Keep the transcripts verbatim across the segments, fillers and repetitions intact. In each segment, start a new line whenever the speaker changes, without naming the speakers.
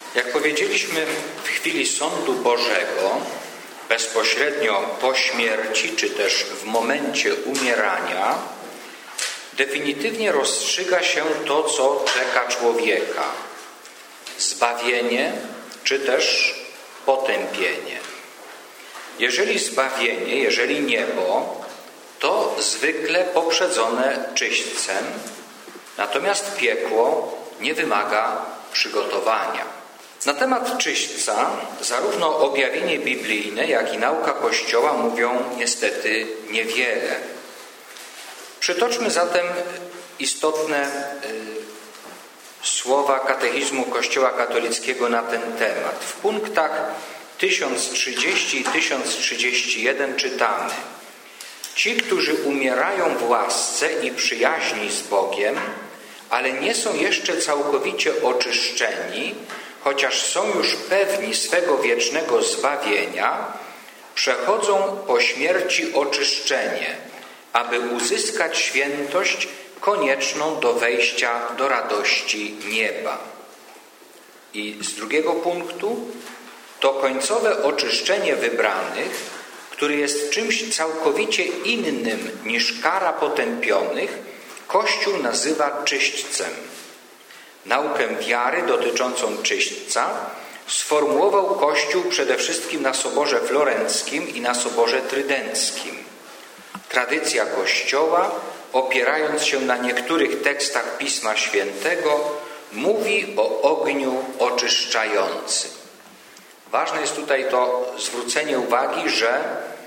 Jak powiedzieliśmy, w chwili sądu Bożego, bezpośrednio po śmierci, czy też w momencie umierania, definitywnie rozstrzyga się to, co czeka człowieka. Zbawienie, czy też potępienie. Jeżeli zbawienie, jeżeli niebo, to zwykle poprzedzone czyśćcem, natomiast piekło nie wymaga przygotowania. Na temat czyśćca zarówno objawienie biblijne, jak i nauka Kościoła mówią niestety niewiele. Przytoczmy zatem istotne y, słowa katechizmu Kościoła katolickiego na ten temat. W punktach tysiąc trzydzieści i tysiąc trzydzieści jeden czytamy: Ci, którzy umierają w łasce i przyjaźni z Bogiem, ale nie są jeszcze całkowicie oczyszczeni, chociaż są już pewni swego wiecznego zbawienia, przechodzą po śmierci oczyszczenie, aby uzyskać świętość konieczną do wejścia do radości nieba. I z drugiego punktu, to końcowe oczyszczenie wybranych, który jest czymś całkowicie innym niż kara potępionych, Kościół nazywa czyśćcem. Naukę wiary dotyczącą czyśćca sformułował Kościół przede wszystkim na Soborze Florenckim i na Soborze Trydenckim. Tradycja Kościoła, opierając się na niektórych tekstach Pisma Świętego, mówi o ogniu oczyszczającym. Ważne jest tutaj to zwrócenie uwagi, że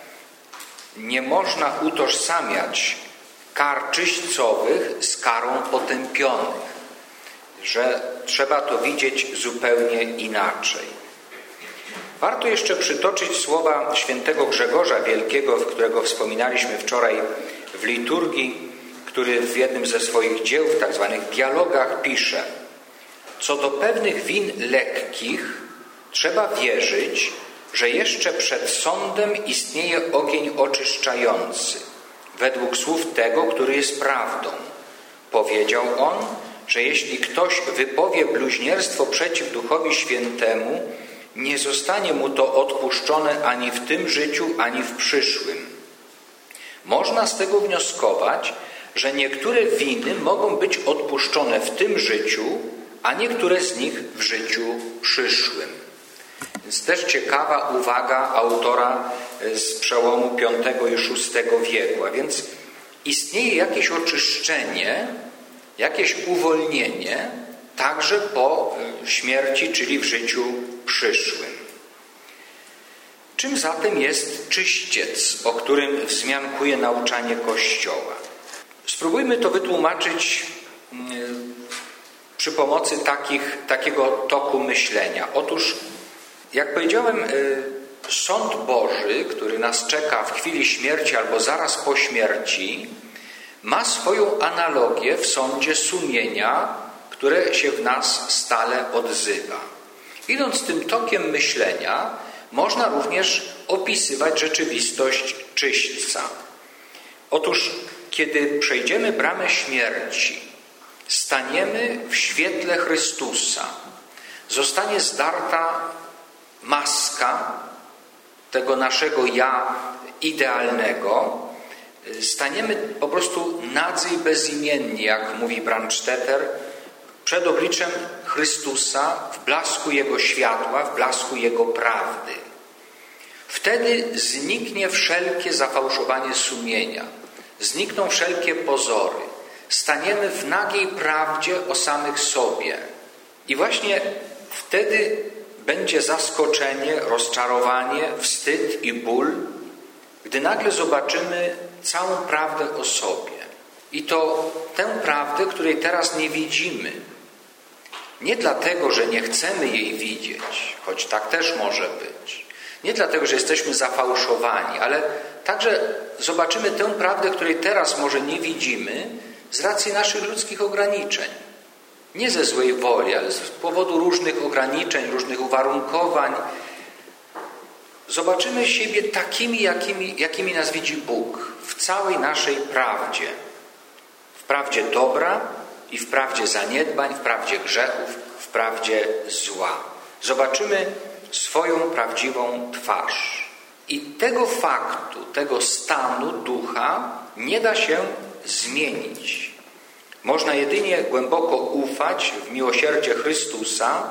nie można utożsamiać kar czyśćcowych z karą potępionych, że trzeba to widzieć zupełnie inaczej. Warto jeszcze przytoczyć słowa świętego Grzegorza Wielkiego, którego wspominaliśmy wczoraj w liturgii, który w jednym ze swoich dzieł, w tak zwanych dialogach, pisze: Co do pewnych win lekkich trzeba wierzyć, że jeszcze przed sądem istnieje ogień oczyszczający, według słów tego, który jest prawdą. Powiedział on, że jeśli ktoś wypowie bluźnierstwo przeciw Duchowi Świętemu, nie zostanie mu to odpuszczone ani w tym życiu, ani w przyszłym. Można z tego wnioskować, że niektóre winy mogą być odpuszczone w tym życiu, a niektóre z nich w życiu przyszłym. Więc też ciekawa uwaga autora z przełomu piątego i szóstego wieku. A więc istnieje jakieś oczyszczenie, jakieś uwolnienie także po śmierci, czyli w życiu przyszłym. Czym zatem jest czyściec, o którym wzmiankuje nauczanie Kościoła? Spróbujmy to wytłumaczyć przy pomocy takich, takiego toku myślenia. Otóż, jak powiedziałem, sąd Boży, który nas czeka w chwili śmierci albo zaraz po śmierci, ma swoją analogię w sądzie sumienia, które się w nas stale odzywa. Idąc tym tokiem myślenia, można również opisywać rzeczywistość czyśćca. Otóż, kiedy przejdziemy bramę śmierci, staniemy w świetle Chrystusa, zostanie zdarta maska tego naszego ja idealnego, staniemy po prostu nadzy i bezimienni, jak mówi Brandstetter, przed obliczem Chrystusa w blasku Jego światła, w blasku Jego prawdy. Wtedy zniknie wszelkie zafałszowanie sumienia, znikną wszelkie pozory. Staniemy w nagiej prawdzie o samych sobie. I właśnie wtedy będzie zaskoczenie, rozczarowanie, wstyd i ból, gdy nagle zobaczymy całą prawdę o sobie. I to tę prawdę, której teraz nie widzimy. Nie dlatego, że nie chcemy jej widzieć, choć tak też może być. Nie dlatego, że jesteśmy zafałszowani, ale także zobaczymy tę prawdę, której teraz może nie widzimy z racji naszych ludzkich ograniczeń. Nie ze złej woli, ale z powodu różnych ograniczeń, różnych uwarunkowań. Zobaczymy siebie takimi, jakimi, jakimi nas widzi Bóg, w całej naszej prawdzie. W prawdzie dobra i w prawdzie zaniedbań, w prawdzie grzechów, w prawdzie zła. Zobaczymy swoją prawdziwą twarz. I tego faktu, tego stanu ducha nie da się zmienić. Można jedynie głęboko ufać w miłosierdzie Chrystusa,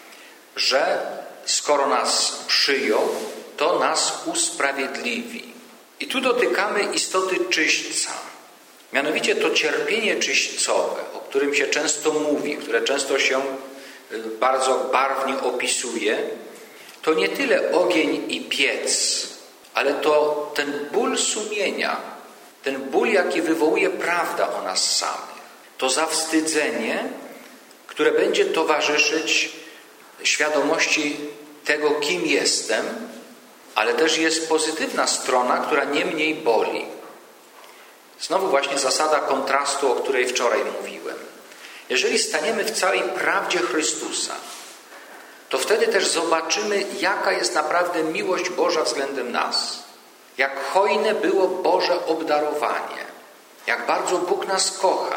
że skoro nas przyjął, to nas usprawiedliwi. I tu dotykamy istoty czyśćca. Mianowicie to cierpienie czyśćcowe, o którym się często mówi, które często się bardzo barwnie opisuje, to nie tyle ogień i piec, ale to ten ból sumienia, ten ból, jaki wywołuje prawda o nas samych. To zawstydzenie, które będzie towarzyszyć świadomości tego, kim jestem, ale też jest pozytywna strona, która nie mniej boli. Znowu właśnie zasada kontrastu, o której wczoraj mówiłem. Jeżeli staniemy w całej prawdzie Chrystusa, to wtedy też zobaczymy, jaka jest naprawdę miłość Boża względem nas. Jak hojne było Boże obdarowanie. Jak bardzo Bóg nas kocha.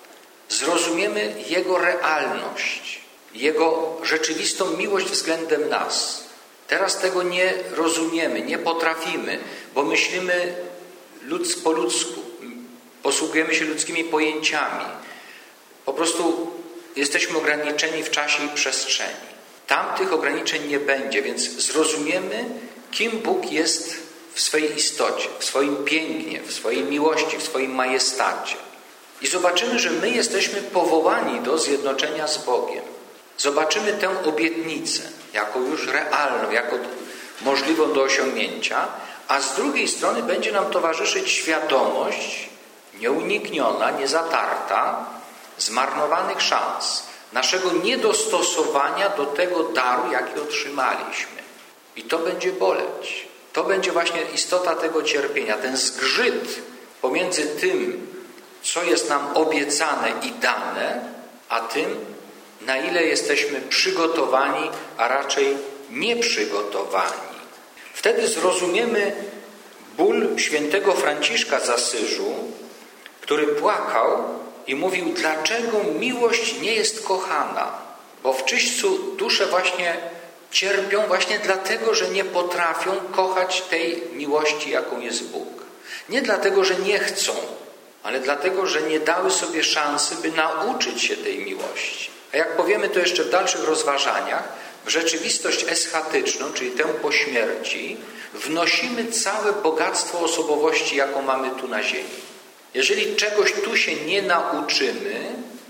Zrozumiemy Jego realność, Jego rzeczywistą miłość względem nas. Teraz tego nie rozumiemy, nie potrafimy, bo myślimy ludz, po ludzku, posługujemy się ludzkimi pojęciami. Po prostu jesteśmy ograniczeni w czasie i przestrzeni. Tam tych ograniczeń nie będzie, więc zrozumiemy, kim Bóg jest w swojej istocie, w swoim pięknie, w swojej miłości, w swoim majestacie. I zobaczymy, że my jesteśmy powołani do zjednoczenia z Bogiem. Zobaczymy tę obietnicę jako już realną, jako możliwą do osiągnięcia, a z drugiej strony będzie nam towarzyszyć świadomość nieunikniona, niezatarta, zmarnowanych szans, naszego niedostosowania do tego daru, jaki otrzymaliśmy. I to będzie boleć. To będzie właśnie istota tego cierpienia, ten zgrzyt pomiędzy tym, co jest nam obiecane i dane, a tym, na ile jesteśmy przygotowani, a raczej nieprzygotowani. Wtedy zrozumiemy ból świętego Franciszka z Asyżu, który płakał i mówił, dlaczego miłość nie jest kochana. Bo w czyśćcu dusze właśnie cierpią właśnie dlatego, że nie potrafią kochać tej miłości, jaką jest Bóg. Nie dlatego, że nie chcą, ale dlatego, że nie dały sobie szansy, by nauczyć się tej miłości. A jak powiemy to jeszcze w dalszych rozważaniach, w rzeczywistość eschatyczną, czyli tę po śmierci, wnosimy całe bogactwo osobowości, jaką mamy tu na ziemi. Jeżeli czegoś tu się nie nauczymy,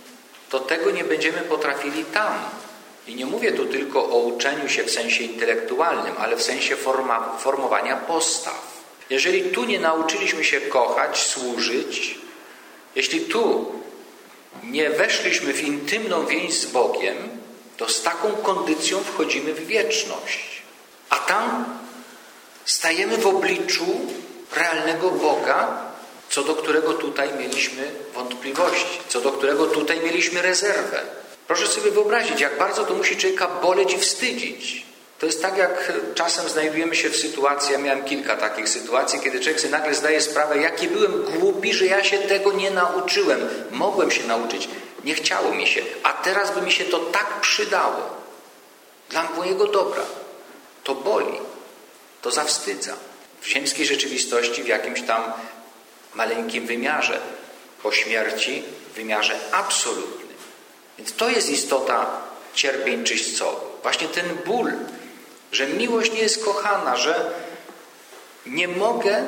to tego nie będziemy potrafili tam. I nie mówię tu tylko o uczeniu się w sensie intelektualnym, ale w sensie forma, formowania postaw. Jeżeli tu nie nauczyliśmy się kochać, służyć, jeśli tu nie weszliśmy w intymną więź z Bogiem, to z taką kondycją wchodzimy w wieczność. A tam stajemy w obliczu realnego Boga, co do którego tutaj mieliśmy wątpliwości, co do którego tutaj mieliśmy rezerwę. Proszę sobie wyobrazić, jak bardzo to musi człowieka boleć i wstydzić. To jest tak, jak czasem znajdujemy się w sytuacji, ja miałem kilka takich sytuacji, kiedy człowiek sobie nagle zdaje sprawę, jaki byłem głupi, że ja się tego nie nauczyłem. Mogłem się nauczyć, nie chciało mi się, a teraz by mi się to tak przydało. Dla mojego dobra. To boli, to zawstydza. W ziemskiej rzeczywistości, w jakimś tam maleńkim wymiarze, po śmierci w wymiarze absolutnym. Więc to jest istota cierpień czyśćcowych. Właśnie ten ból, że miłość nie jest kochana, że nie mogę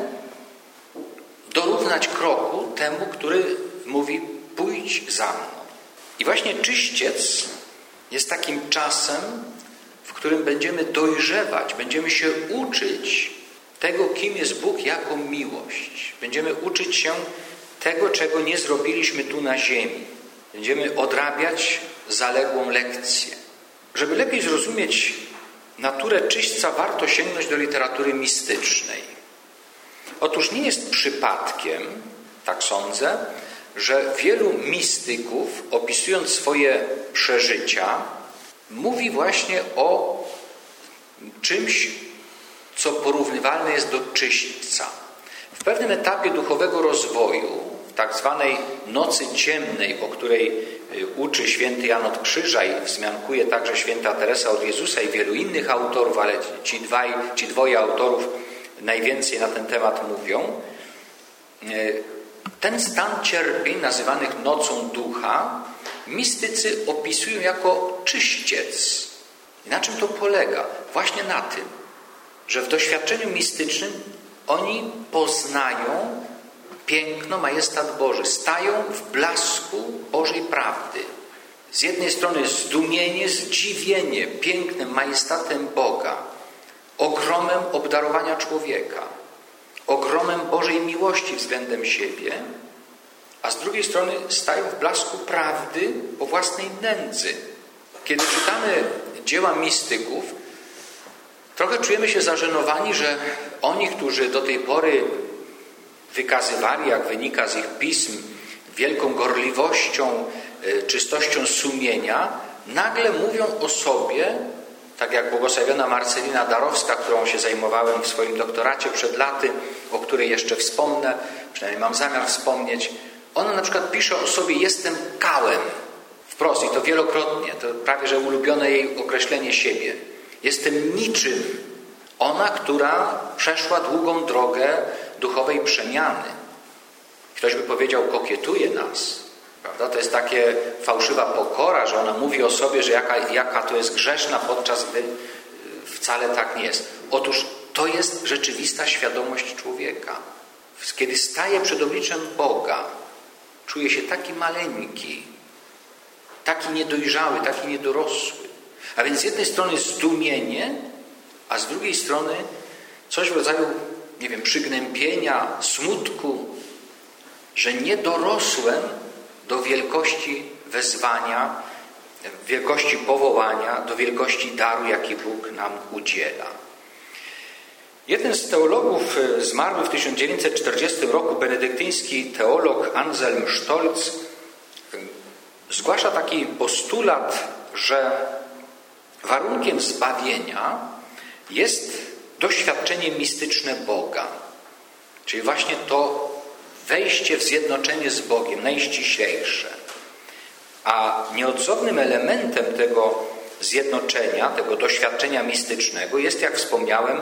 dorównać kroku temu, który mówi pójdź za mną. I właśnie czyściec jest takim czasem, w którym będziemy dojrzewać, będziemy się uczyć tego, kim jest Bóg jako miłość. Będziemy uczyć się tego, czego nie zrobiliśmy tu na ziemi. Będziemy odrabiać zaległą lekcję. Żeby lepiej zrozumieć naturę czyśćca, warto sięgnąć do literatury mistycznej. Otóż nie jest przypadkiem, tak sądzę, że wielu mistyków, opisując swoje przeżycia, mówi właśnie o czymś, co porównywalne jest do czyśćca. W pewnym etapie duchowego rozwoju tak zwanej nocy ciemnej, o której uczy święty Jan od Krzyża i wzmiankuje także święta Teresa od Jezusa i wielu innych autorów, ale ci, dwaj, ci dwoje autorów najwięcej na ten temat mówią. Ten stan cierpień, nazywanych nocą ducha, mistycy opisują jako czyściec. I na czym to polega? Właśnie na tym, że w doświadczeniu mistycznym oni poznają piękno, majestat Boży, stają w blasku Bożej prawdy. Z jednej strony zdumienie, zdziwienie pięknym majestatem Boga, ogromem obdarowania człowieka, ogromem Bożej miłości względem siebie, a z drugiej strony stają w blasku prawdy po własnej nędzy. Kiedy czytamy dzieła mistyków, trochę czujemy się zażenowani, że oni, którzy do tej pory wykazywali, jak wynika z ich pism, wielką gorliwością, czystością sumienia, nagle mówią o sobie, tak jak błogosławiona Marcelina Darowska, którą się zajmowałem w swoim doktoracie przed laty, o której jeszcze wspomnę, przynajmniej mam zamiar wspomnieć. Ona na przykład pisze o sobie: jestem kałem. Wprost, i to wielokrotnie, to prawie że ulubione jej określenie siebie. Jestem niczym. Ona, która przeszła długą drogę duchowej przemiany. Ktoś by powiedział, kokietuje nas. Prawda? To jest takie fałszywa pokora, że ona mówi o sobie, że jaka, jaka to jest grzeszna, podczas gdy wcale tak nie jest. Otóż to jest rzeczywista świadomość człowieka. Kiedy staje przed obliczem Boga, czuje się taki maleńki, taki niedojrzały, taki niedorosły. A więc z jednej strony zdumienie, a z drugiej strony coś w rodzaju, nie wiem, przygnębienia, smutku, że nie dorosłem do wielkości wezwania, wielkości powołania, do wielkości daru, jaki Bóg nam udziela. Jeden z teologów zmarły w tysiąc dziewięćset czterdziestym roku, benedyktyński teolog Anselm Stolz, zgłasza taki postulat, że warunkiem zbawienia jest doświadczenie mistyczne Boga. Czyli właśnie to wejście w zjednoczenie z Bogiem, najściślejsze. A nieodzownym elementem tego zjednoczenia, tego doświadczenia mistycznego jest, jak wspomniałem,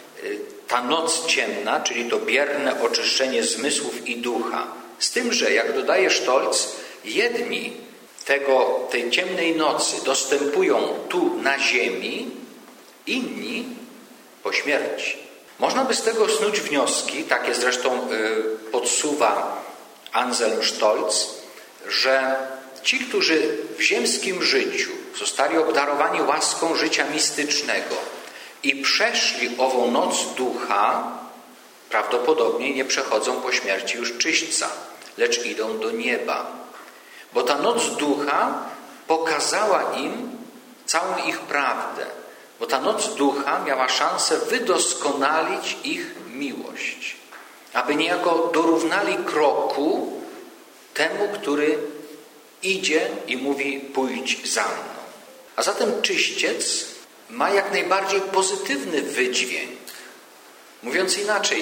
ta noc ciemna, czyli to bierne oczyszczenie zmysłów i ducha. Z tym, że, jak dodaje Stolz, jedni tego, tej ciemnej nocy dostępują tu na ziemi, inni po śmierci. Można by z tego snuć wnioski, takie zresztą podsuwa Anselm Stolz, że ci, którzy w ziemskim życiu zostali obdarowani łaską życia mistycznego i przeszli ową noc ducha, prawdopodobnie nie przechodzą po śmierci już czyśćca, lecz idą do nieba. Bo ta noc ducha pokazała im całą ich prawdę. Bo ta noc ducha miała szansę wydoskonalić ich miłość. Aby niejako dorównali kroku temu, który idzie i mówi: pójdź za mną. A zatem czyściec ma jak najbardziej pozytywny wydźwięk. Mówiąc inaczej,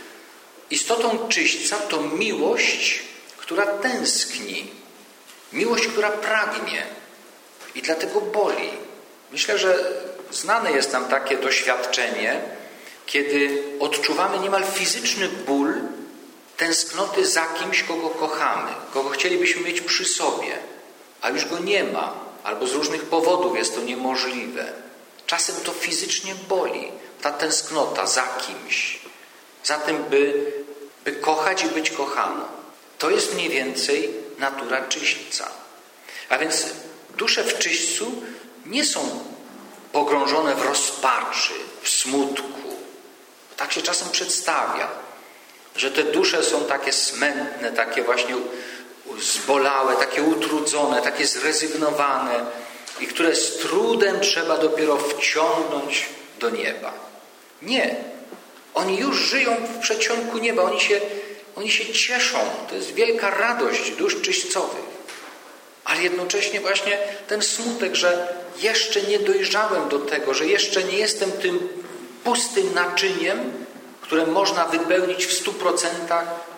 istotą czyśćca to miłość, która tęskni. Miłość, która pragnie i dlatego boli. Myślę, że znane jest nam takie doświadczenie, kiedy odczuwamy niemal fizyczny ból tęsknoty za kimś, kogo kochamy, kogo chcielibyśmy mieć przy sobie, a już go nie ma, albo z różnych powodów jest to niemożliwe. Czasem to fizycznie boli, ta tęsknota za kimś, za tym, by, by kochać i być kochaną. To jest mniej więcej natura czyśćca. A więc dusze w czyśćcu nie są pogrążone w rozpaczy, w smutku. Tak się czasem przedstawia, że te dusze są takie smętne, takie właśnie zbolałe, takie utrudzone, takie zrezygnowane i które z trudem trzeba dopiero wciągnąć do nieba. Nie. Oni już żyją w przedsionku nieba. Oni się, oni się cieszą. To jest wielka radość dusz czyśćcowych. Ale jednocześnie właśnie ten smutek, że jeszcze nie dojrzałem do tego, że jeszcze nie jestem tym pustym naczyniem, które można wypełnić w stu procentach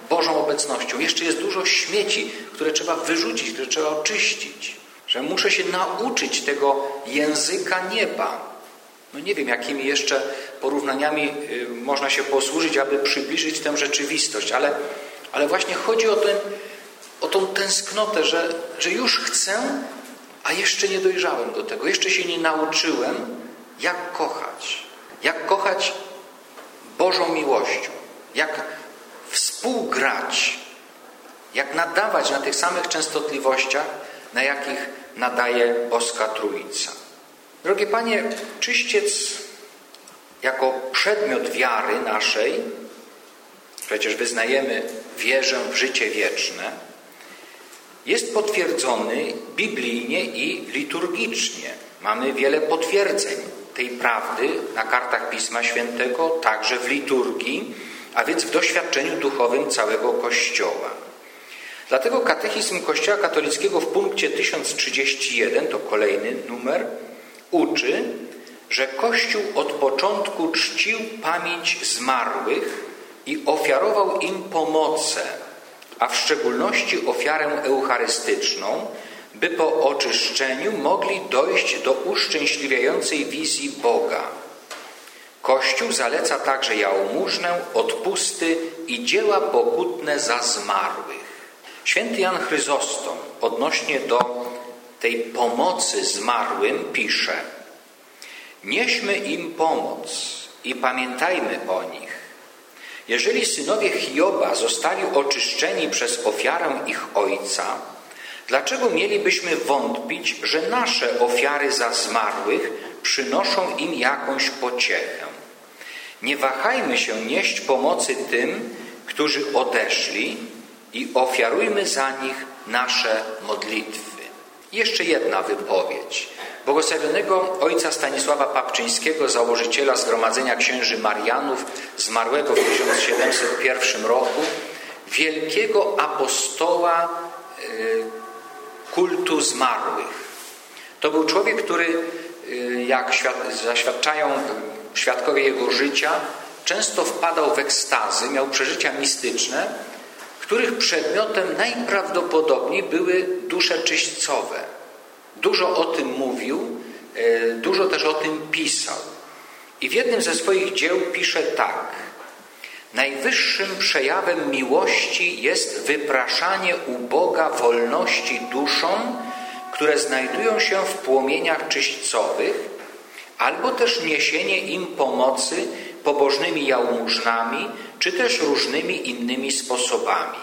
Bożą obecnością. Jeszcze jest dużo śmieci, które trzeba wyrzucić, które trzeba oczyścić. Że muszę się nauczyć tego języka nieba. No nie wiem, jakimi jeszcze porównaniami można się posłużyć, aby przybliżyć tę rzeczywistość, ale, ale właśnie chodzi o, ten, o tą tęsknotę, że, że już chcę, a jeszcze nie dojrzałem do tego. Jeszcze się nie nauczyłem, jak kochać. Jak kochać Bożą miłością. Jak współgrać. Jak nadawać na tych samych częstotliwościach, na jakich nadaje boska Trójca. Drogie Panie, czyściec jako przedmiot wiary naszej, przecież wyznajemy wierzę w życie wieczne, jest potwierdzony biblijnie i liturgicznie. Mamy wiele potwierdzeń tej prawdy na kartach Pisma Świętego, także w liturgii, a więc w doświadczeniu duchowym całego Kościoła. Dlatego katechizm Kościoła katolickiego w punkcie tysiąc trzydzieści jeden, to kolejny numer, uczy, że Kościół od początku czcił pamięć zmarłych i ofiarował im pomocę, a w szczególności ofiarę eucharystyczną, by po oczyszczeniu mogli dojść do uszczęśliwiającej wizji Boga. Kościół zaleca także jałmużnę, odpusty i dzieła pokutne za zmarłych. Święty Jan Chryzostom odnośnie do tej pomocy zmarłym pisze: nieśmy im pomoc i pamiętajmy o nich. Jeżeli synowie Hioba zostali oczyszczeni przez ofiarę ich ojca, dlaczego mielibyśmy wątpić, że nasze ofiary za zmarłych przynoszą im jakąś pociechę? Nie wahajmy się nieść pomocy tym, którzy odeszli, i ofiarujmy za nich nasze modlitwy. Jeszcze jedna wypowiedź błogosławionego ojca Stanisława Papczyńskiego, założyciela Zgromadzenia Księży Marianów, zmarłego w tysiąc siedemset pierwszym roku, wielkiego apostoła y, kultu zmarłych. To był człowiek, który, y, jak świad- zaświadczają świadkowie jego życia, często wpadał w ekstazy, miał przeżycia mistyczne, których przedmiotem najprawdopodobniej były dusze czyśćcowe. Dużo o tym mówił, dużo też o tym pisał. I w jednym ze swoich dzieł pisze tak: najwyższym przejawem miłości jest wypraszanie u Boga wolności duszom, które znajdują się w płomieniach czyśćcowych, albo też niesienie im pomocy pobożnymi jałmużnami, czy też różnymi innymi sposobami.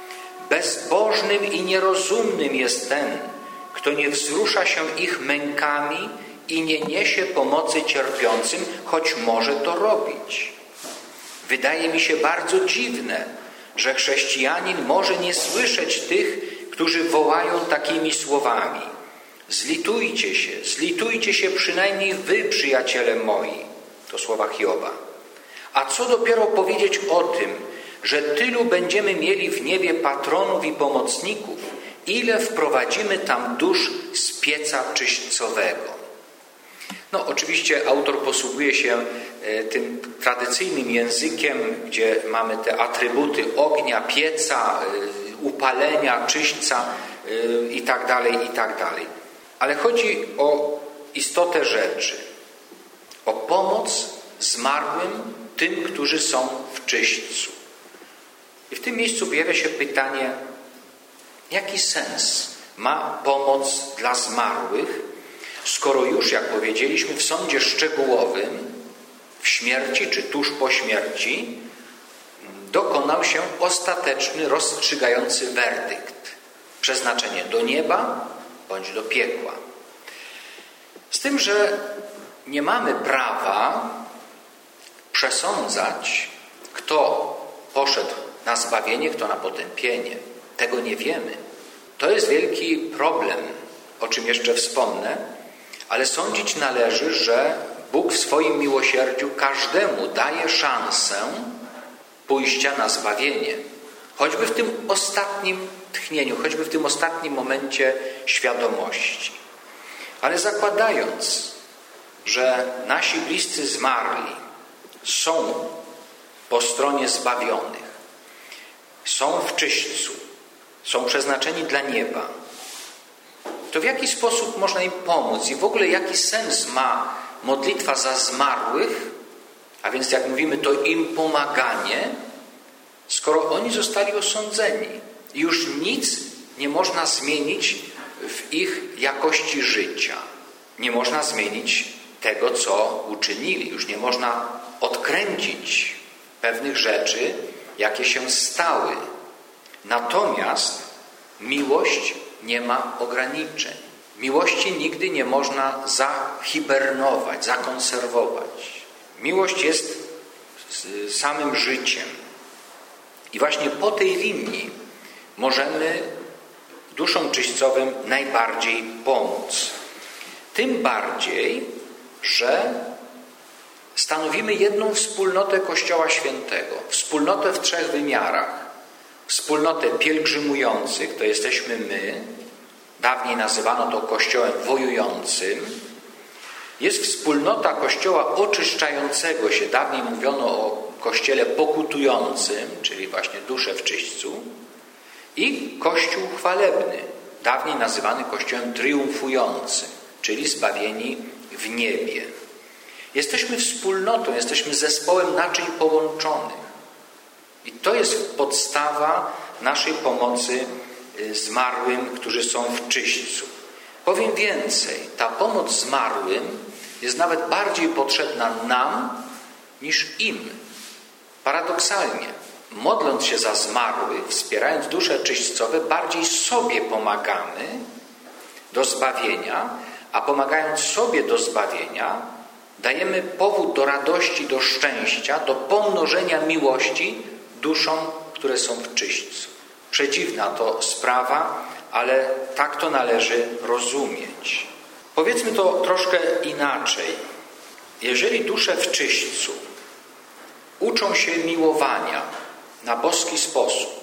Bezbożnym i nierozumnym jest ten, kto nie wzrusza się ich mękami i nie niesie pomocy cierpiącym, choć może to robić. Wydaje mi się bardzo dziwne, że chrześcijanin może nie słyszeć tych, którzy wołają takimi słowami: zlitujcie się, zlitujcie się przynajmniej wy, przyjaciele moi. To słowa Hioba. A co dopiero powiedzieć o tym, że tylu będziemy mieli w niebie patronów i pomocników, ile wprowadzimy tam dusz z pieca czyśćcowego. No oczywiście autor posługuje się tym tradycyjnym językiem, gdzie mamy te atrybuty ognia, pieca, upalenia, czyśćca i tak dalej, i tak dalej. Ale chodzi o istotę rzeczy, o pomoc zmarłym, tym, którzy są w czyśćcu. I w tym miejscu pojawia się pytanie, jaki sens ma pomoc dla zmarłych, skoro już, jak powiedzieliśmy, w sądzie szczegółowym, w śmierci czy tuż po śmierci, dokonał się ostateczny, rozstrzygający werdykt. Przeznaczenie do nieba bądź do piekła. Z tym, że nie mamy prawa przesądzać, kto poszedł na zbawienie, kto na potępienie. Tego nie wiemy. To jest wielki problem, o czym jeszcze wspomnę, ale sądzić należy, że Bóg w swoim miłosierdziu każdemu daje szansę pójścia na zbawienie. Choćby w tym ostatnim tchnieniu, choćby w tym ostatnim momencie świadomości. Ale zakładając, że nasi bliscy zmarli są po stronie zbawionych, są w czyśćcu, są przeznaczeni dla nieba, to w jaki sposób można im pomóc i w ogóle jaki sens ma modlitwa za zmarłych, a więc jak mówimy, to im pomaganie, skoro oni zostali osądzeni i już nic nie można zmienić w ich jakości życia. Nie można zmienić tego, co uczynili. Już nie można odkręcić pewnych rzeczy, jakie się stały. Natomiast miłość nie ma ograniczeń. Miłości nigdy nie można zahibernować, zakonserwować. Miłość jest samym życiem. I właśnie po tej linii możemy duszom czyśćcowym najbardziej pomóc. Tym bardziej, że stanowimy jedną wspólnotę Kościoła Świętego. Wspólnotę w trzech wymiarach. Wspólnotę pielgrzymujących, to jesteśmy my. Dawniej nazywano to Kościołem wojującym. Jest wspólnota Kościoła oczyszczającego się. Dawniej mówiono o Kościele pokutującym, czyli właśnie duszę w czyśćcu. I Kościół chwalebny, dawniej nazywany Kościołem triumfującym, czyli zbawieni w niebie. Jesteśmy wspólnotą, jesteśmy zespołem naczyń połączonych. I to jest podstawa naszej pomocy zmarłym, którzy są w czyśćcu. Powiem więcej, ta pomoc zmarłym jest nawet bardziej potrzebna nam niż im. Paradoksalnie, modląc się za zmarłych, wspierając dusze czyśćcowe, bardziej sobie pomagamy do zbawienia, a pomagając sobie do zbawienia, dajemy powód do radości, do szczęścia, do pomnożenia miłości duszom, które są w czyśćcu. Przedziwna to sprawa, ale tak to należy rozumieć. Powiedzmy to troszkę inaczej. Jeżeli dusze w czyśćcu uczą się miłowania na boski sposób,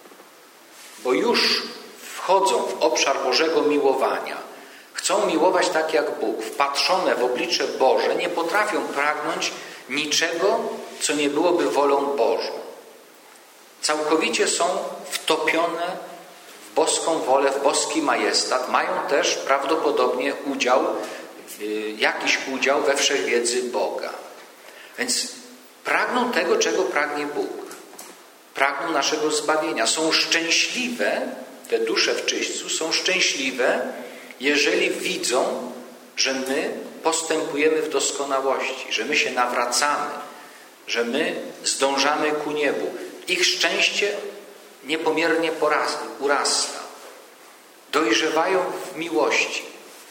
bo już wchodzą w obszar Bożego miłowania, chcą miłować tak jak Bóg, wpatrzone w oblicze Boże, nie potrafią pragnąć niczego, co nie byłoby wolą Bożą. Całkowicie są wtopione w boską wolę, w boski majestat, mają też prawdopodobnie udział, jakiś udział we wszechwiedzy Boga. Więc pragną tego, czego pragnie Bóg. Pragną naszego zbawienia. Są szczęśliwe, te dusze w czyśćcu są szczęśliwe, jeżeli widzą, że my postępujemy w doskonałości, że my się nawracamy, że my zdążamy ku niebu. Ich szczęście niepomiernie urasta. Dojrzewają w miłości,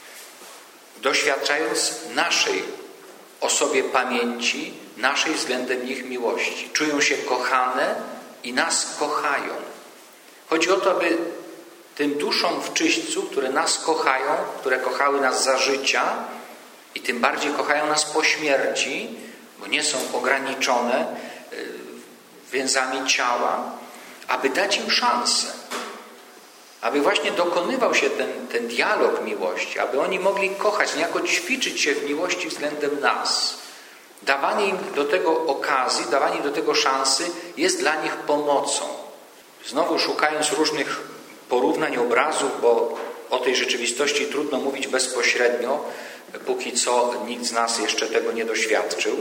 doświadczając naszej o sobie pamięci, naszej względem nich miłości. Czują się kochane i nas kochają. Chodzi o to, aby tym duszom w czyśćcu, które nas kochają, które kochały nas za życia i tym bardziej kochają nas po śmierci, bo nie są ograniczone więzami ciała, aby dać im szansę. Aby właśnie dokonywał się ten, ten dialog miłości, aby oni mogli kochać, niejako ćwiczyć się w miłości względem nas. Dawanie im do tego okazji, dawanie im do tego szansy jest dla nich pomocą. Znowu szukając różnych porównań, obrazów, bo o tej rzeczywistości trudno mówić bezpośrednio, póki co nikt z nas jeszcze tego nie doświadczył.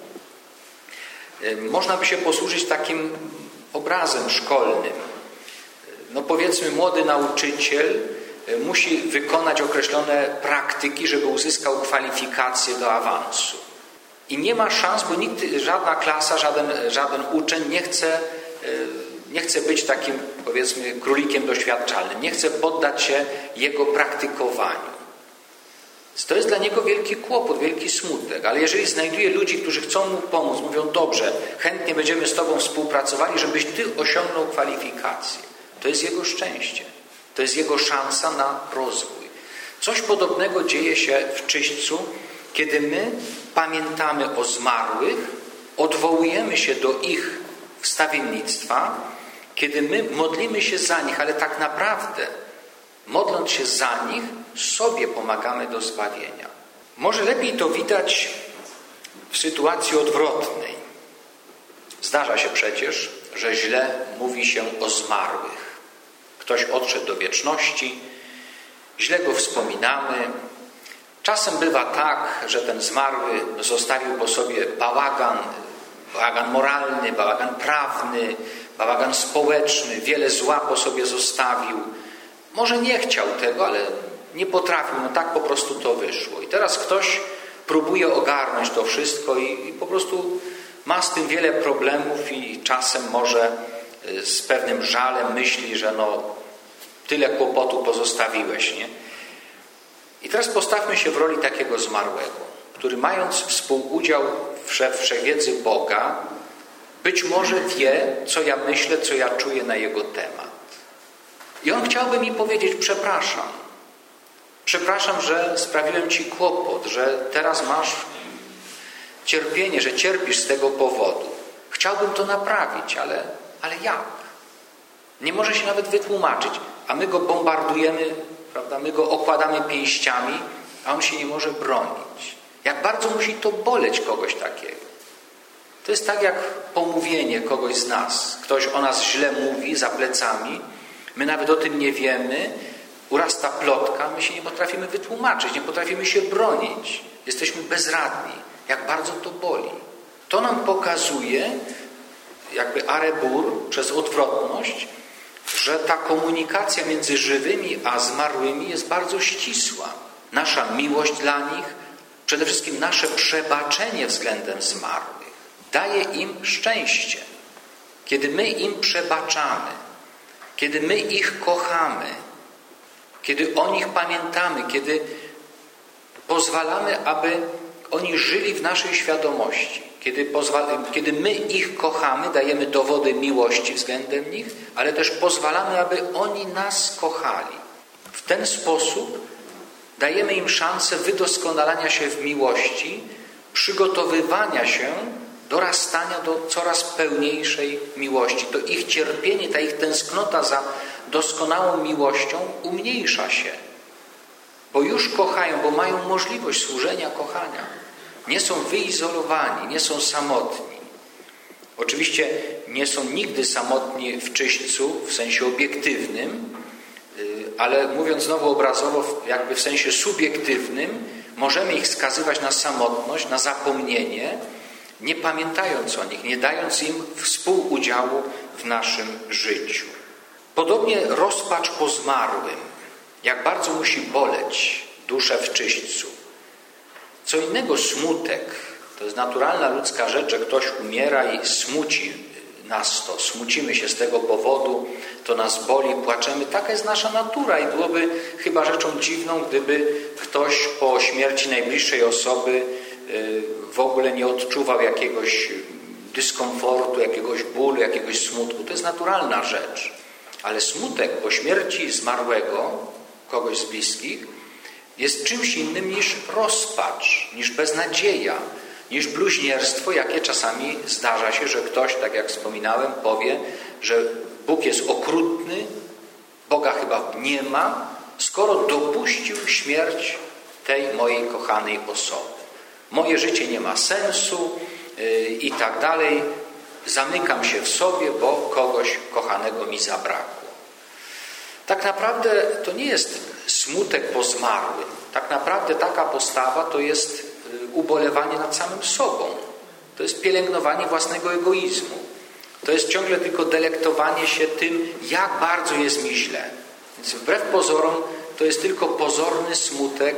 Można by się posłużyć takim obrazem szkolnym. No powiedzmy, młody nauczyciel musi wykonać określone praktyki, żeby uzyskał kwalifikację do awansu. I nie ma szans, bo nikt, żadna klasa, żaden, żaden uczeń nie chce, nie chce być takim, powiedzmy, królikiem doświadczalnym. Nie chce poddać się jego praktykowaniu. To jest dla niego wielki kłopot, wielki smutek. Ale jeżeli znajduje ludzi, którzy chcą mu pomóc, mówią: dobrze, chętnie będziemy z tobą współpracowali, żebyś ty osiągnął kwalifikację. To jest jego szczęście. To jest jego szansa na rozwój. Coś podobnego dzieje się w czyśćcu, kiedy my pamiętamy o zmarłych, odwołujemy się do ich wstawiennictwa, kiedy my modlimy się za nich, ale tak naprawdę modląc się za nich, sobie pomagamy do zbawienia. Może lepiej to widać w sytuacji odwrotnej. Zdarza się przecież, że źle mówi się o zmarłych. Ktoś odszedł do wieczności, źle go wspominamy. Czasem bywa tak, że ten zmarły zostawił po sobie bałagan, bałagan moralny, bałagan prawny, bałagan społeczny, wiele zła po sobie zostawił. Może nie chciał tego, ale nie potrafił, no tak po prostu to wyszło. I teraz ktoś próbuje ogarnąć to wszystko i, i po prostu ma z tym wiele problemów i czasem może z pewnym żalem myśli, że no tyle kłopotu pozostawiłeś, nie? I teraz postawmy się w roli takiego zmarłego, który mając współudział w wszechwiedzy Boga, być może wie, co ja myślę, co ja czuję na jego temat. I on chciałby mi powiedzieć: przepraszam. Przepraszam, że sprawiłem ci kłopot, że teraz masz cierpienie, że cierpisz z tego powodu. Chciałbym to naprawić, ale, ale jak? Nie może się nawet wytłumaczyć, a my go bombardujemy, prawda? My go okładamy pięściami, a on się nie może bronić. Jak bardzo musi to boleć kogoś takiego. To jest tak jak pomówienie kogoś z nas. Ktoś o nas źle mówi za plecami, my nawet o tym nie wiemy, urasta plotka, my się nie potrafimy wytłumaczyć, nie potrafimy się bronić. Jesteśmy bezradni. Jak bardzo to boli. To nam pokazuje, jakby arebur, przez odwrotność, że ta komunikacja między żywymi a zmarłymi jest bardzo ścisła. Nasza miłość dla nich, przede wszystkim nasze przebaczenie względem zmarłych daje im szczęście. Kiedy my im przebaczamy, kiedy my ich kochamy, kiedy o nich pamiętamy, kiedy pozwalamy, aby oni żyli w naszej świadomości, kiedy, pozwala, kiedy my ich kochamy, dajemy dowody miłości względem nich, ale też pozwalamy, aby oni nas kochali. W ten sposób dajemy im szansę wydoskonalania się w miłości, przygotowywania się, dorastania do coraz pełniejszej miłości. To ich cierpienie, ta ich tęsknota za doskonałą miłością umniejsza się. Bo już kochają, bo mają możliwość służenia kochania. Nie są wyizolowani, nie są samotni. Oczywiście nie są nigdy samotni w czyśćcu, w sensie obiektywnym, ale mówiąc znowu obrazowo, jakby w sensie subiektywnym, możemy ich skazywać na samotność, na zapomnienie, nie pamiętając o nich, nie dając im współudziału w naszym życiu. Podobnie rozpacz po zmarłym. Jak bardzo musi boleć duszę w czyśćcu. Co innego smutek. To jest naturalna ludzka rzecz, że ktoś umiera i smuci nas to. Smucimy się z tego powodu, to nas boli, płaczemy. Taka jest nasza natura i byłoby chyba rzeczą dziwną, gdyby ktoś po śmierci najbliższej osoby w ogóle nie odczuwał jakiegoś dyskomfortu, jakiegoś bólu, jakiegoś smutku. To jest naturalna rzecz. Ale smutek po śmierci zmarłego, kogoś z bliskich, jest czymś innym niż rozpacz, niż beznadzieja, niż bluźnierstwo, jakie czasami zdarza się, że ktoś, tak jak wspominałem, powie, że Bóg jest okrutny, Boga chyba nie ma, skoro dopuścił śmierć tej mojej kochanej osoby. Moje życie nie ma sensu yy, i tak dalej. Zamykam się w sobie, bo kogoś kochanego mi zabrakło. Tak naprawdę to nie jest smutek po zmarłym. Tak naprawdę taka postawa to jest ubolewanie nad samym sobą. To jest pielęgnowanie własnego egoizmu. To jest ciągle tylko delektowanie się tym, jak bardzo jest mi źle. Więc wbrew pozorom to jest tylko pozorny smutek,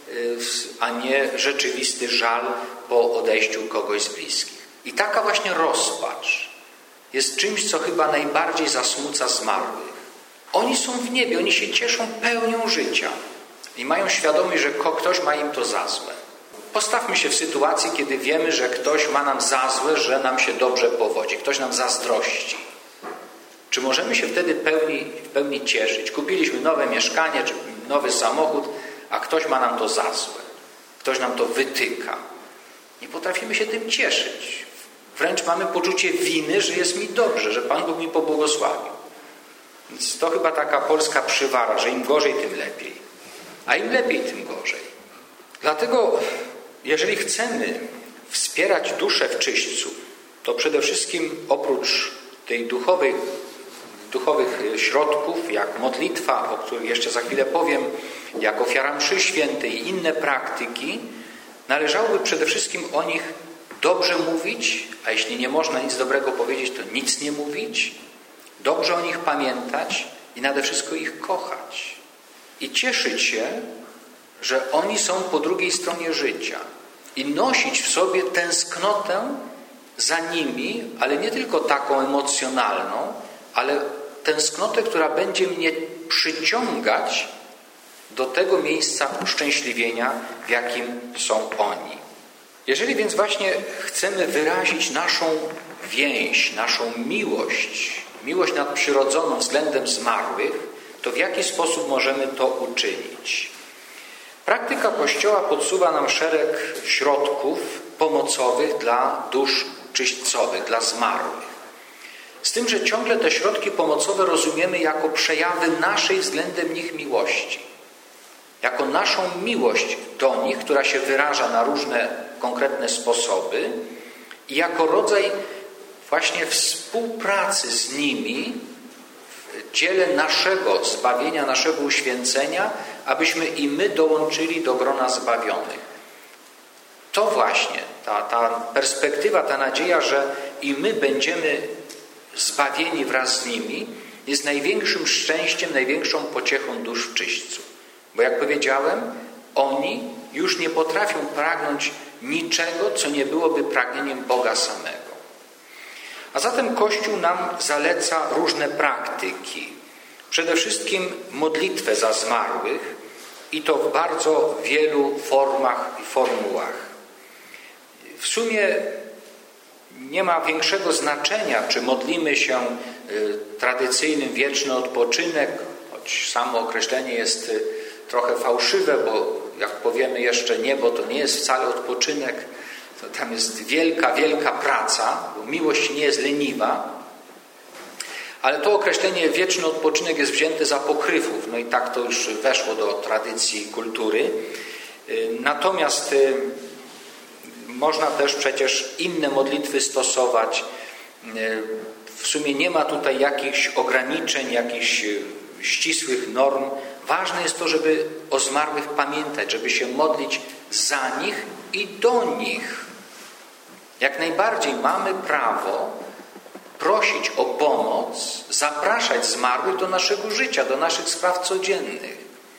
a nie rzeczywisty żal po odejściu kogoś z bliskich. I taka właśnie rozpacz jest czymś, co chyba najbardziej zasmuca zmarłych. Oni są w niebie, oni się cieszą pełnią życia i mają świadomość, że ktoś ma im to za złe. Postawmy się w sytuacji, kiedy wiemy, że ktoś ma nam za złe, że nam się dobrze powodzi, ktoś nam zazdrości. Czy możemy się wtedy pełni, w pełni cieszyć? Kupiliśmy nowe mieszkanie czy nowy samochód, a ktoś ma nam to za złe. Ktoś nam to wytyka. Nie potrafimy się tym cieszyć. Wręcz mamy poczucie winy, że jest mi dobrze, że Pan Bóg mi pobłogosławił. Więc to chyba taka polska przywara, że im gorzej, tym lepiej. A im lepiej, tym gorzej. Dlatego, jeżeli chcemy wspierać duszę w czyśćcu, to przede wszystkim oprócz tej duchowej, duchowych środków, jak modlitwa, o której jeszcze za chwilę powiem, jak ofiara mszy świętej i inne praktyki, należałoby przede wszystkim o nich dobrze mówić, a jeśli nie można nic dobrego powiedzieć, to nic nie mówić, dobrze o nich pamiętać i nade wszystko ich kochać. I cieszyć się, że oni są po drugiej stronie życia. I nosić w sobie tęsknotę za nimi, ale nie tylko taką emocjonalną, ale tęsknotę, która będzie mnie przyciągać do tego miejsca uszczęśliwienia, w jakim są oni. Jeżeli więc właśnie chcemy wyrazić naszą więź, naszą miłość, miłość nadprzyrodzoną względem zmarłych, to w jaki sposób możemy to uczynić? Praktyka Kościoła podsuwa nam szereg środków pomocowych dla dusz czyśćcowych, dla zmarłych. Z tym, że ciągle te środki pomocowe rozumiemy jako przejawy naszej względem nich miłości. Jako naszą miłość do nich, która się wyraża na różne konkretne sposoby i jako rodzaj właśnie współpracy z nimi w dziele naszego zbawienia, naszego uświęcenia, abyśmy i my dołączyli do grona zbawionych. To właśnie, ta, ta perspektywa, ta nadzieja, że i my będziemy zbawieni wraz z nimi, jest największym szczęściem, największą pociechą dusz czyśćców. Bo jak powiedziałem, oni już nie potrafią pragnąć niczego, co nie byłoby pragnieniem Boga samego. A zatem Kościół nam zaleca różne praktyki. Przede wszystkim modlitwę za zmarłych i to w bardzo wielu formach i formułach. W sumie nie ma większego znaczenia, czy modlimy się tradycyjnym wieczny odpoczynek, choć samo określenie jest trochę fałszywe, bo jak powiemy jeszcze niebo, to nie jest wcale odpoczynek, to tam jest wielka, wielka praca, bo miłość nie jest leniwa, ale to określenie wieczny odpoczynek jest wzięte z apokrywów, no i tak to już weszło do tradycji kultury. Natomiast można też przecież inne modlitwy stosować. W sumie nie ma tutaj jakichś ograniczeń, jakichś ścisłych norm. Ważne jest to, żeby o zmarłych pamiętać, żeby się modlić za nich i do nich. Jak najbardziej mamy prawo prosić o pomoc, zapraszać zmarłych do naszego życia, do naszych spraw codziennych.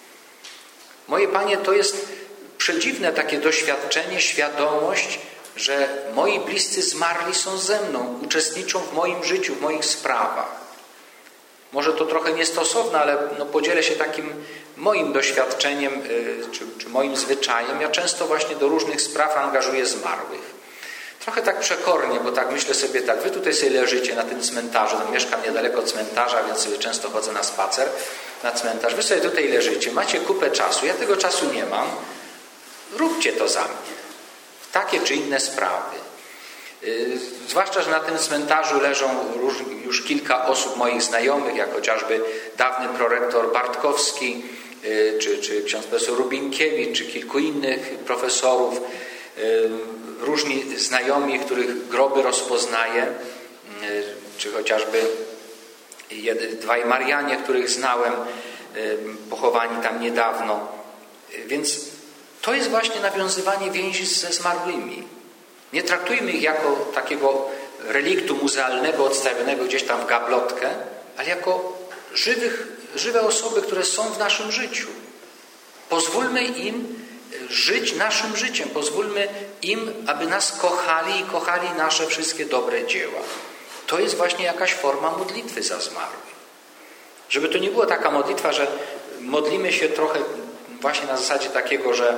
Moje Panie, to jest przedziwne takie doświadczenie, świadomość, że moi bliscy zmarli są ze mną, uczestniczą w moim życiu, w moich sprawach. Może to trochę niestosowne, ale no podzielę się takim moim doświadczeniem czy, czy moim zwyczajem. Ja często właśnie do różnych spraw angażuję zmarłych. Trochę tak przekornie, bo tak myślę sobie tak, wy tutaj sobie leżycie na tym cmentarzu, no, mieszkam niedaleko cmentarza, więc sobie często chodzę na spacer na cmentarz. Wy sobie tutaj leżycie, macie kupę czasu, ja tego czasu nie mam. Róbcie to za mnie. Takie czy inne sprawy. Yy, zwłaszcza, że na tym cmentarzu leżą róż, już kilka osób moich znajomych, jak chociażby dawny prorektor Bartkowski, yy, czy, czy ksiądz profesor Rubinkiewicz, czy kilku innych profesorów, yy, różni znajomi, których groby rozpoznaję, yy, czy chociażby jed, dwaj Marianie, których znałem, yy, pochowani tam niedawno. Yy, więc to jest właśnie nawiązywanie więzi ze zmarłymi. Nie traktujmy ich jako takiego reliktu muzealnego odstawionego gdzieś tam w gablotkę, ale jako żywych, żywe osoby, które są w naszym życiu. Pozwólmy im żyć naszym życiem. Pozwólmy im, aby nas kochali i kochali nasze wszystkie dobre dzieła. To jest właśnie jakaś forma modlitwy za zmarłych. Żeby to nie była taka modlitwa, że modlimy się trochę właśnie na zasadzie takiego, że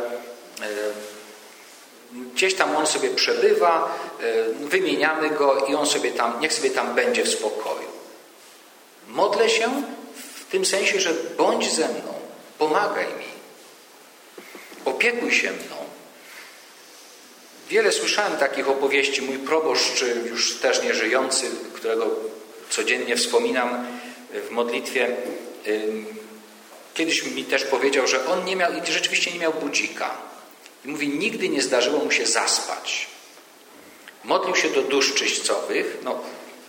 gdzieś tam on sobie przebywa, wymieniamy go i on sobie tam, niech sobie tam będzie w spokoju. Modlę się w tym sensie, że bądź ze mną, pomagaj mi, opiekuj się mną. Wiele słyszałem takich opowieści. Mój proboszcz, już też nieżyjący, którego codziennie wspominam w modlitwie, kiedyś mi też powiedział, że on nie miał, i rzeczywiście nie miał budzika. I mówi, nigdy nie zdarzyło mu się zaspać. Modlił się do dusz czyśćcowych, no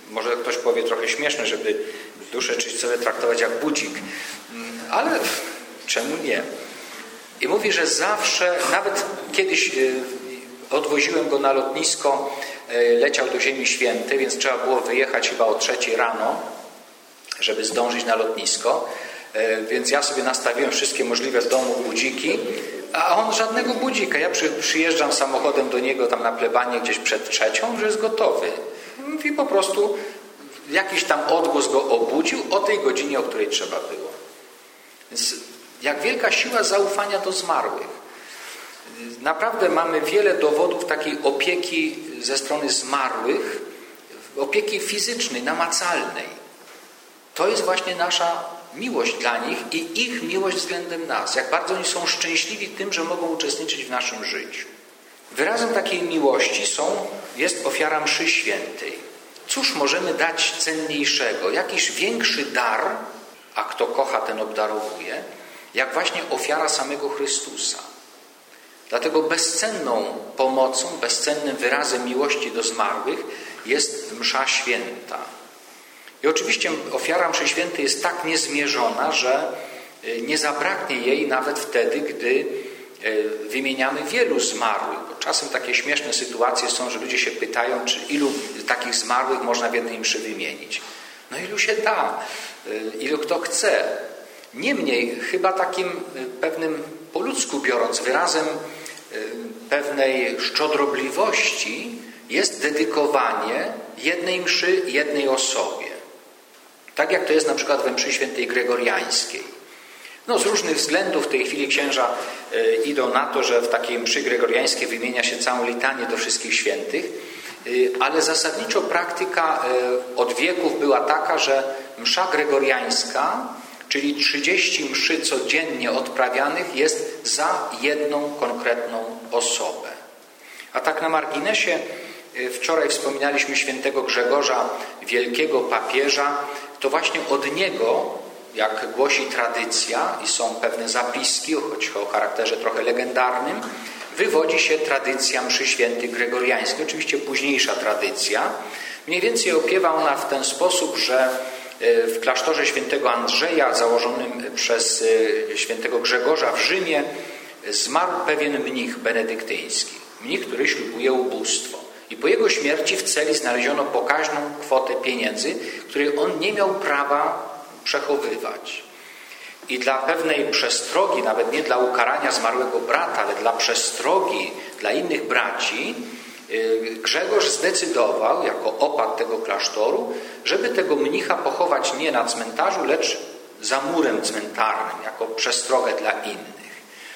Może ktoś powie trochę śmieszne, żeby duszę czyśćcowe traktować jak budzik, ale czemu nie? I mówi, że zawsze, nawet kiedyś odwoziłem go na lotnisko, leciał do Ziemi Świętej, więc trzeba było wyjechać chyba o trzeciej rano, żeby zdążyć na lotnisko. Więc ja sobie nastawiłem wszystkie możliwe w domu budziki, a on żadnego budzika. Ja przy, przyjeżdżam samochodem do niego tam na plebanie gdzieś przed trzecią, że jest gotowy. I po prostu jakiś tam odgłos go obudził o tej godzinie, o której trzeba było. Więc jak wielka siła zaufania do zmarłych. Naprawdę mamy wiele dowodów takiej opieki ze strony zmarłych, opieki fizycznej, namacalnej. To jest właśnie nasza miłość dla nich i ich miłość względem nas. Jak bardzo oni są szczęśliwi tym, że mogą uczestniczyć w naszym życiu. Wyrazem takiej miłości są, jest ofiara mszy świętej. Cóż możemy dać cenniejszego? Jakiś większy dar, a kto kocha, ten obdarowuje, jak właśnie ofiara samego Chrystusa. Dlatego bezcenną pomocą, bezcennym wyrazem miłości do zmarłych jest msza święta. I oczywiście ofiara mszy świętej jest tak niezmierzona, że nie zabraknie jej nawet wtedy, gdy wymieniamy wielu zmarłych. Bo czasem takie śmieszne sytuacje są, że ludzie się pytają, czy ilu takich zmarłych można w jednej mszy wymienić. No ilu się da, ilu kto chce. Niemniej chyba takim pewnym, po ludzku biorąc, wyrazem pewnej szczodrobliwości jest dedykowanie jednej mszy jednej osobie. Tak jak to jest na przykład we mszy świętej gregoriańskiej. No z różnych względów w tej chwili księża y, idą na to, że w takiej mszy gregoriańskiej wymienia się całą litanię do wszystkich świętych, y, ale zasadniczo praktyka y, od wieków była taka, że msza gregoriańska, czyli trzydzieści mszy codziennie odprawianych, jest za jedną konkretną osobę. A tak na marginesie, y, wczoraj wspominaliśmy świętego Grzegorza, wielkiego papieża. To właśnie od niego, jak głosi tradycja i są pewne zapiski, choć o charakterze trochę legendarnym, wywodzi się tradycja mszy świętej gregoriańskiej. Oczywiście późniejsza tradycja. Mniej więcej opiewa ona w ten sposób, że w klasztorze świętego Andrzeja, założonym przez świętego Grzegorza w Rzymie, zmarł pewien mnich benedyktyński. Mnich, który ślubuje ubóstwo. I po jego śmierci w celi znaleziono pokaźną kwotę pieniędzy, której on nie miał prawa przechowywać. I dla pewnej przestrogi, nawet nie dla ukarania zmarłego brata, ale dla przestrogi dla innych braci, Grzegorz zdecydował, jako opat tego klasztoru, żeby tego mnicha pochować nie na cmentarzu, lecz za murem cmentarnym, jako przestrogę dla innych.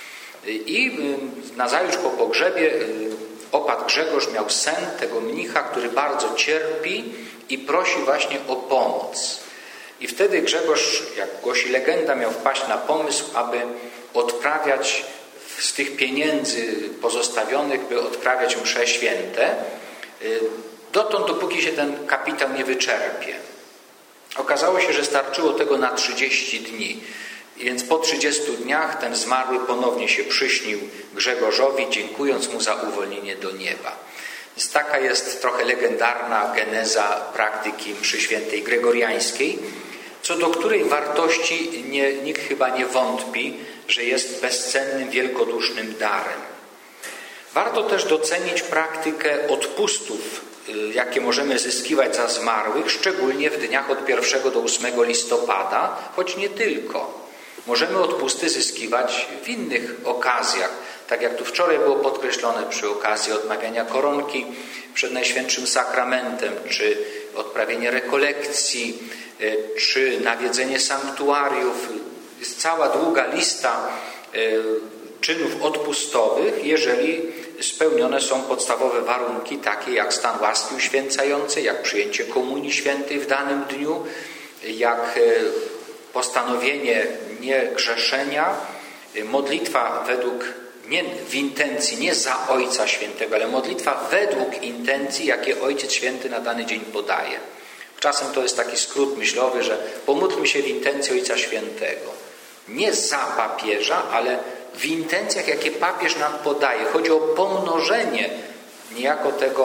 I nazajutrz po pogrzebie opat Grzegorz miał sen tego mnicha, który bardzo cierpi i prosi właśnie o pomoc. I wtedy Grzegorz, jak głosi legenda, miał wpaść na pomysł, aby odprawiać z tych pieniędzy pozostawionych, by odprawiać msze święte, dotąd, dopóki się ten kapitał nie wyczerpie. Okazało się, że starczyło tego na trzydzieści dni. Więc po trzydziestu dniach ten zmarły ponownie się przyśnił Grzegorzowi, dziękując mu za uwolnienie do nieba. Więc taka jest trochę legendarna geneza praktyki mszy świętej gregoriańskiej, co do której wartości nie, nikt chyba nie wątpi, że jest bezcennym, wielkodusznym darem. Warto też docenić praktykę odpustów, jakie możemy zyskiwać za zmarłych, szczególnie w dniach od pierwszego do ósmego listopada, choć nie tylko. Możemy odpusty zyskiwać w innych okazjach, tak jak tu wczoraj było podkreślone przy okazji odmawiania koronki przed Najświętszym Sakramentem, czy odprawienie rekolekcji, czy nawiedzenie sanktuariów. Jest cała długa lista czynów odpustowych, jeżeli spełnione są podstawowe warunki, takie jak stan łaski uświęcającej, jak przyjęcie komunii świętej w danym dniu, jak postanowienie niegrzeszenia, modlitwa według, nie w intencji, nie za Ojca Świętego, ale modlitwa według intencji, jakie Ojciec Święty na dany dzień podaje. Czasem to jest taki skrót myślowy, że pomódlmy się w intencji Ojca Świętego. Nie za papieża, ale w intencjach, jakie papież nam podaje. Chodzi o pomnożenie niejako tego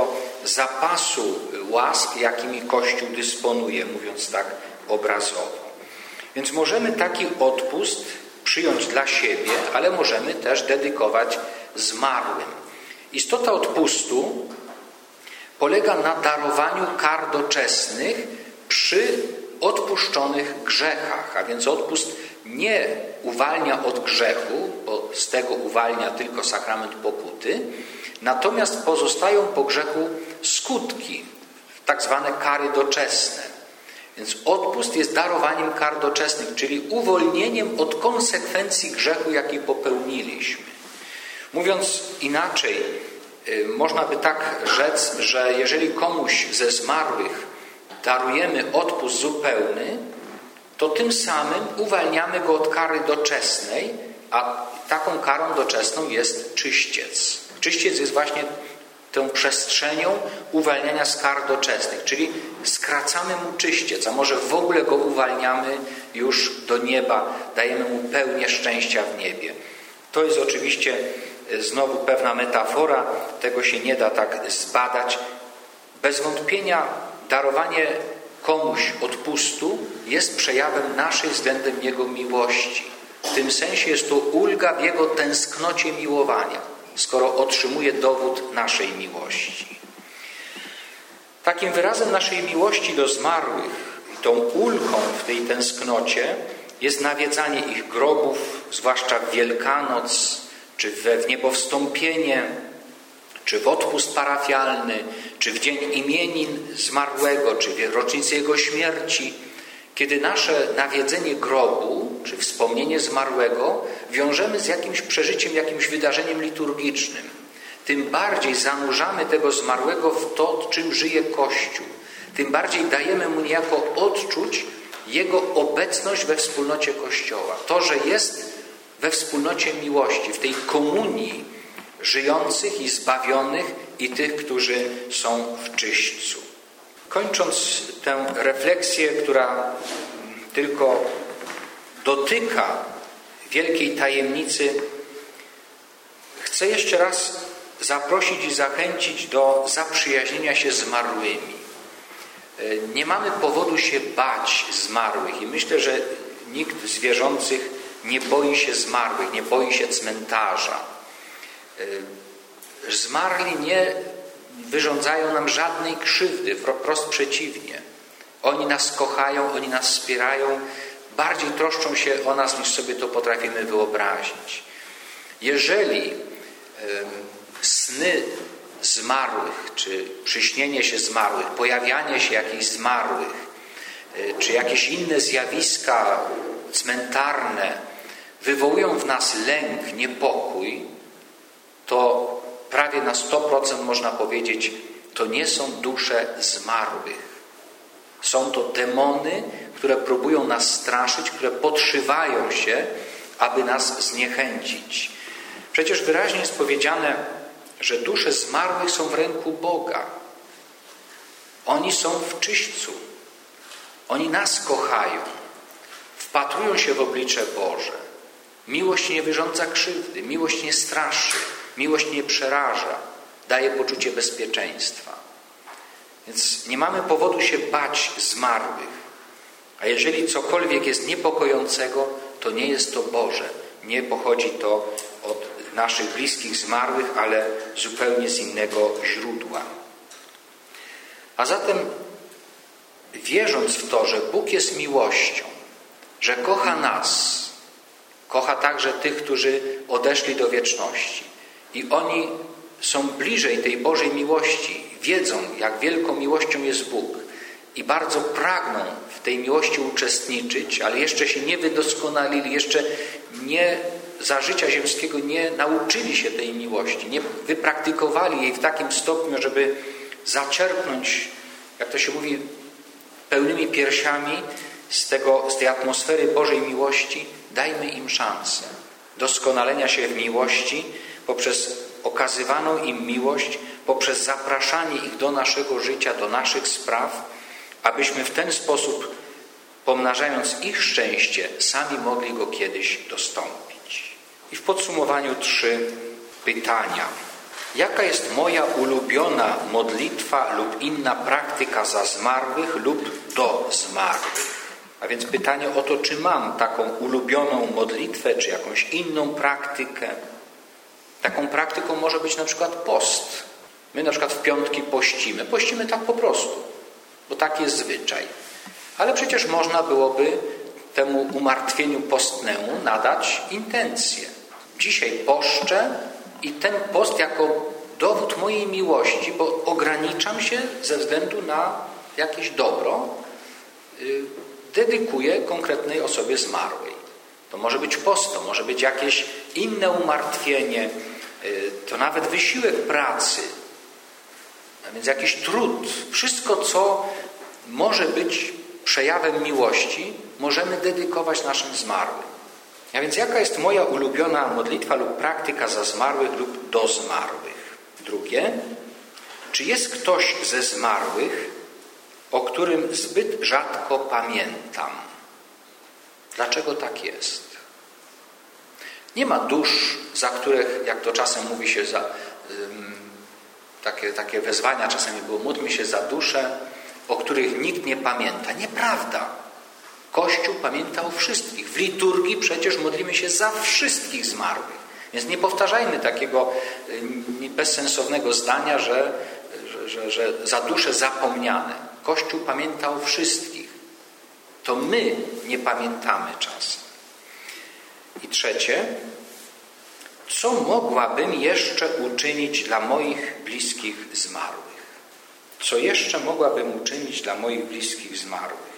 zapasu łask, jakimi Kościół dysponuje, mówiąc tak obrazowo. Więc możemy taki odpust przyjąć dla siebie, ale możemy też dedykować zmarłym. Istota odpustu polega na darowaniu kar doczesnych przy odpuszczonych grzechach, a więc odpust nie uwalnia od grzechu, bo z tego uwalnia tylko sakrament pokuty, natomiast pozostają po grzechu skutki, tak zwane kary doczesne. Więc odpust jest darowaniem kar doczesnych, czyli uwolnieniem od konsekwencji grzechu, jaki popełniliśmy. Mówiąc inaczej, można by tak rzec, że jeżeli komuś ze zmarłych darujemy odpust zupełny, to tym samym uwalniamy go od kary doczesnej, a taką karą doczesną jest czyściec. Czyściec jest właśnie tą przestrzenią uwalniania z kar doczesnych, czyli skracamy mu czyściec, a może w ogóle go uwalniamy już do nieba, dajemy mu pełnię szczęścia w niebie. To jest oczywiście znowu pewna metafora, tego się nie da tak zbadać. Bez wątpienia darowanie komuś odpustu jest przejawem naszej względem Jego miłości. W tym sensie jest to ulga w Jego tęsknocie miłowania, skoro otrzymuje dowód naszej miłości. Takim wyrazem naszej miłości do zmarłych i tą ulgą w tej tęsknocie jest nawiedzanie ich grobów, zwłaszcza w Wielkanoc, czy we wniebowstąpienie, czy w odpust parafialny, czy w dzień imienin zmarłego, czy w rocznicę jego śmierci, kiedy nasze nawiedzenie grobu, czy wspomnienie zmarłego wiążemy z jakimś przeżyciem, jakimś wydarzeniem liturgicznym. Tym bardziej zanurzamy tego zmarłego w to, czym żyje Kościół. Tym bardziej dajemy mu niejako odczuć jego obecność we wspólnocie Kościoła. To, że jest we wspólnocie miłości, w tej komunii żyjących i zbawionych i tych, którzy są w czyśćcu. Kończąc tę refleksję, która tylko dotyka wielkiej tajemnicy, chcę jeszcze raz zaprosić i zachęcić do zaprzyjaźnienia się z zmarłymi. Nie mamy powodu się bać zmarłych i myślę, że nikt z wierzących nie boi się zmarłych, nie boi się cmentarza. Zmarli nie wyrządzają nam żadnej krzywdy, wprost przeciwnie. Oni nas kochają, oni nas wspierają, bardziej troszczą się o nas, niż sobie to potrafimy wyobrazić. Jeżeli sny zmarłych, czy przyśnienie się zmarłych, pojawianie się jakichś zmarłych, czy jakieś inne zjawiska cmentarne wywołują w nas lęk, niepokój, to prawie na sto procent można powiedzieć, to nie są dusze zmarłych. Są to demony, które próbują nas straszyć, które podszywają się, aby nas zniechęcić. Przecież wyraźnie jest powiedziane, że dusze zmarłych są w ręku Boga. Oni są w czyśćcu. Oni nas kochają. Wpatrują się w oblicze Boże. Miłość nie wyrządza krzywdy, miłość nie straszy, miłość nie przeraża, daje poczucie bezpieczeństwa. Więc nie mamy powodu się bać zmarłych. A jeżeli cokolwiek jest niepokojącego, to nie jest to Boże. Nie pochodzi to od naszych bliskich zmarłych, ale zupełnie z innego źródła. A zatem wierząc w to, że Bóg jest miłością, że kocha nas, kocha także tych, którzy odeszli do wieczności i oni są bliżej tej Bożej miłości, wiedzą, jak wielką miłością jest Bóg i bardzo pragną w tej miłości uczestniczyć, ale jeszcze się nie wydoskonalili, jeszcze nie za życia ziemskiego nie nauczyli się tej miłości, nie wypraktykowali jej w takim stopniu, żeby zaczerpnąć, jak to się mówi, pełnymi piersiami z, tego, z tej atmosfery Bożej miłości. Dajmy im szansę doskonalenia się w miłości poprzez okazywaną im miłość, poprzez zapraszanie ich do naszego życia, do naszych spraw, abyśmy w ten sposób, pomnażając ich szczęście, sami mogli go kiedyś dostąpić. I w podsumowaniu trzy pytania. Jaka jest moja ulubiona modlitwa lub inna praktyka za zmarłych lub do zmarłych? A więc pytanie o to, czy mam taką ulubioną modlitwę, czy jakąś inną praktykę. Taką praktyką może być na przykład post. My na przykład w piątki pościmy. Pościmy tak po prostu, bo tak jest zwyczaj. Ale przecież można byłoby temu umartwieniu postnemu nadać intencję. Dzisiaj poszczę i ten post jako dowód mojej miłości, bo ograniczam się ze względu na jakieś dobro, dedykuję konkretnej osobie zmarłej. To może być post, to może być jakieś inne umartwienie, to nawet wysiłek pracy, a więc jakiś trud. Wszystko, co może być przejawem miłości, możemy dedykować naszym zmarłym. A więc jaka jest moja ulubiona modlitwa lub praktyka za zmarłych lub do zmarłych? Drugie, czy jest ktoś ze zmarłych, o którym zbyt rzadko pamiętam? Dlaczego tak jest? Nie ma dusz, za których, jak to czasem mówi się, za, um, takie, takie wezwania czasami było, módlmy się za dusze, o których nikt nie pamięta. Nieprawda. Kościół pamięta o wszystkich. W liturgii przecież modlimy się za wszystkich zmarłych. Więc nie powtarzajmy takiego bezsensownego zdania, że, że, że, że za dusze zapomniane. Kościół pamięta o wszystkich. To my nie pamiętamy czasem. I trzecie, co mogłabym jeszcze uczynić dla moich bliskich zmarłych? Co jeszcze mogłabym uczynić dla moich bliskich zmarłych?